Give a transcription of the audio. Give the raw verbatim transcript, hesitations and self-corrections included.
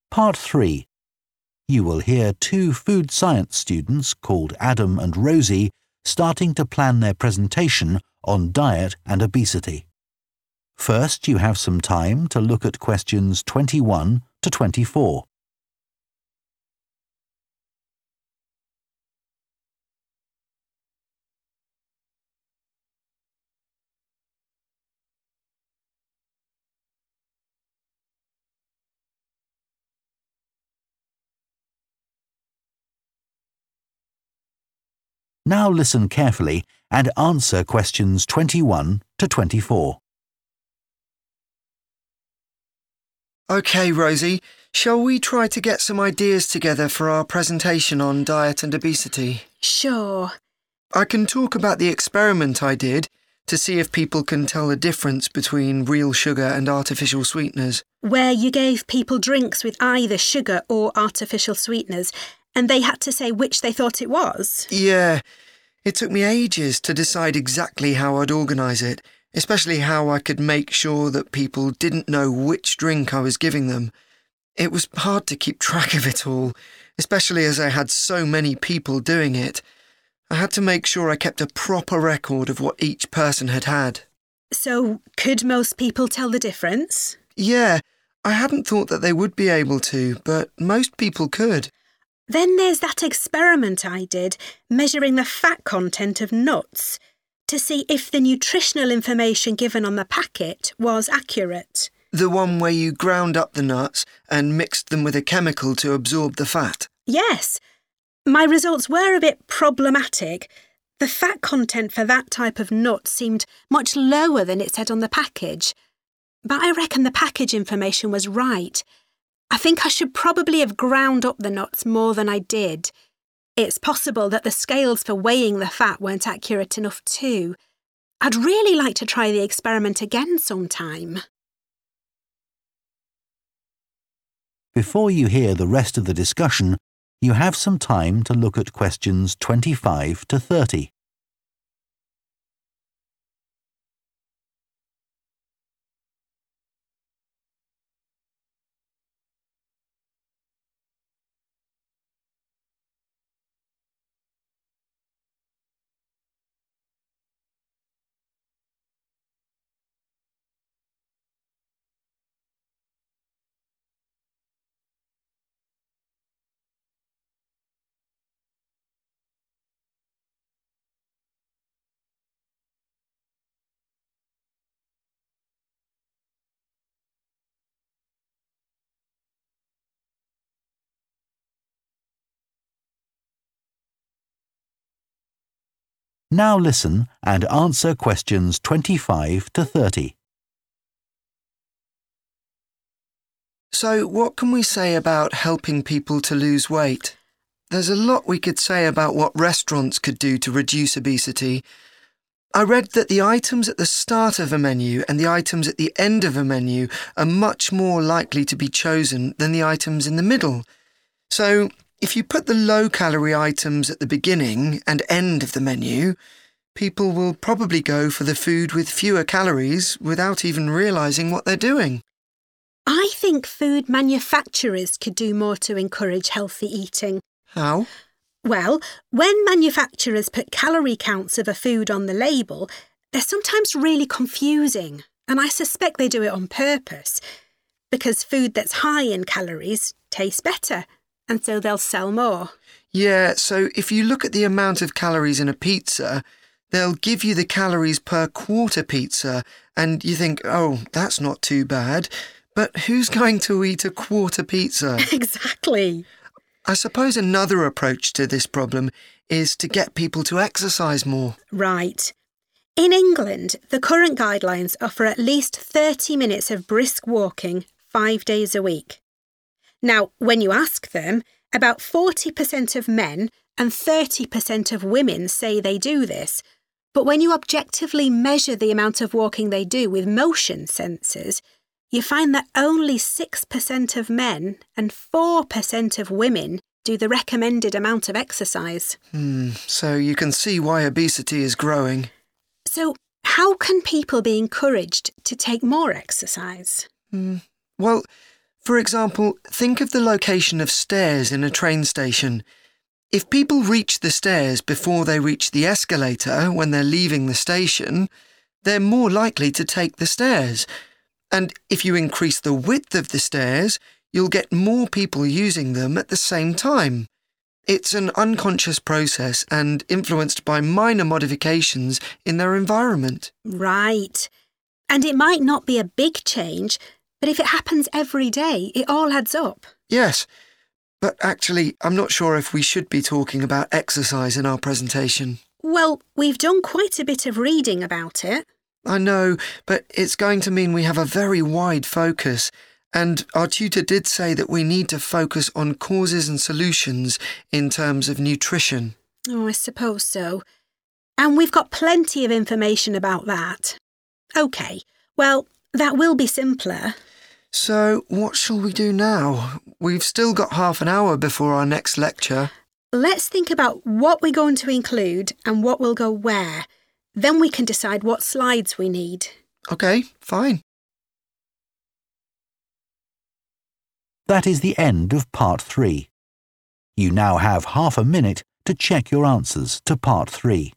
Part three. You will hear two food science students called Adam and Rosie starting to plan their presentation on diet and obesity. First, you have some time to look at questions twenty-one to twenty-four. Now listen carefully and answer questions twenty-one to twenty-four. OK, Rosie, shall we try to get some ideas together for our presentation on diet and obesity? Sure. I can talk about the experiment I did to see if people can tell the difference between real sugar and artificial sweeteners. Where you gave people drinks with either sugar or artificial sweeteners, and they had to say which they thought it was? Yeah, it took me ages to decide exactly how I'd organise it, especially how I could make sure that people didn't know which drink I was giving them. It was hard to keep track of it all, especially as I had so many people doing it. I had to make sure I kept a proper record of what each person had had. So, could most people tell the difference? Yeah, I hadn't thought that they would be able to, but most people could. Then there's that experiment I did, measuring the fat content of nuts, to see if the nutritional information given on the packet was accurate. The one where you ground up the nuts and mixed them with a chemical to absorb the fat? Yes. My results were a bit problematic. The fat content for that type of nut seemed much lower than it said on the package. But I reckon the package information was right. I think I should probably have ground up the nuts more than I did. It's possible that the scales for weighing the fat weren't accurate enough too. I'd really like to try the experiment again sometime. Before you hear the rest of the discussion, you have some time to look at questions twenty-five to thirty. Now listen and answer questions twenty-five to thirty. So, what can we say about helping people to lose weight? There's a lot we could say about what restaurants could do to reduce obesity. I read that the items at the start of a menu and the items at the end of a menu are much more likely to be chosen than the items in the middle. So, if you put the low-calorie items at the beginning and end of the menu, people will probably go for the food with fewer calories without even realising what they're doing. I think food manufacturers could do more to encourage healthy eating. How? Well, when manufacturers put calorie counts of a food on the label, they're sometimes really confusing, and I suspect they do it on purpose, because food that's high in calories tastes better, and so they'll sell more. Yeah, so if you look at the amount of calories in a pizza, they'll give you the calories per quarter pizza, and you think, oh, that's not too bad. But who's going to eat a quarter pizza? Exactly. I suppose another approach to this problem is to get people to exercise more. Right. In England, the current guidelines offer at least thirty minutes of brisk walking five days a week. Now, when you ask them, about forty percent of men and thirty percent of women say they do this. But when you objectively measure the amount of walking they do with motion sensors, you find that only six percent of men and four percent of women do the recommended amount of exercise. Hmm, so you can see why obesity is growing. So how can people be encouraged to take more exercise? Hmm. Well, For example, think of the location of stairs in a train station. If people reach the stairs before they reach the escalator when they're leaving the station, they're more likely to take the stairs. And if you increase the width of the stairs, you'll get more people using them at the same time. It's an unconscious process and influenced by minor modifications in their environment. Right. And it might not be a big change, but if it happens every day, it all adds up. Yes, but actually, I'm not sure if we should be talking about exercise in our presentation. Well, we've done quite a bit of reading about it. I know, but it's going to mean we have a very wide focus, and our tutor did say that we need to focus on causes and solutions in terms of nutrition. Oh, I suppose so. And we've got plenty of information about that. OK, well, that will be simpler. So, what shall we do now? We've still got half an hour before our next lecture. Let's think about what we're going to include and what will go where. Then we can decide what slides we need. OK, fine. That is the end of part three. You now have half a minute to check your answers to part three.